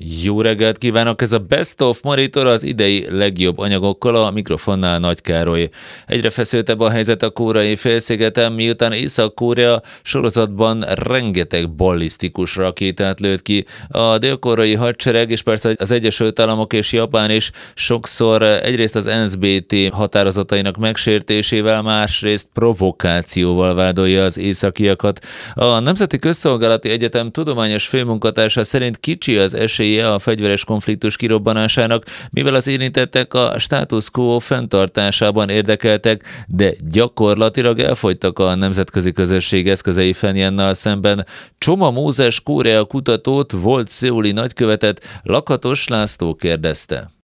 Jó reggelt kívánok! Ez a Best of Monitor az idei legjobb anyagokkal, a mikrofonnál Nagy Károly. Egyre feszültebb a helyzet a Koreai félszigeten, miután Észak-Korea sorozatban rengeteg ballisztikus rakétát lőtt ki. A dél-koreai hadsereg és persze az Egyesült Államok és Japán is sokszor egyrészt az NSBT határozatainak megsértésével, másrészt provokációval vádolja az északiakat. A Nemzeti Közszolgálati Egyetem tudományos főmunkatársa szerint kicsi az esélye a fegyveres konfliktus kirobbanásának, mivel az érintettek a status quo fenntartásában érdekeltek, de gyakorlatilag elfogytak a nemzetközi közösség eszközei Phenjannal szemben. Csoma Mózes Korea kutatót, volt szeuli nagykövetet Lakatos László kérdezte.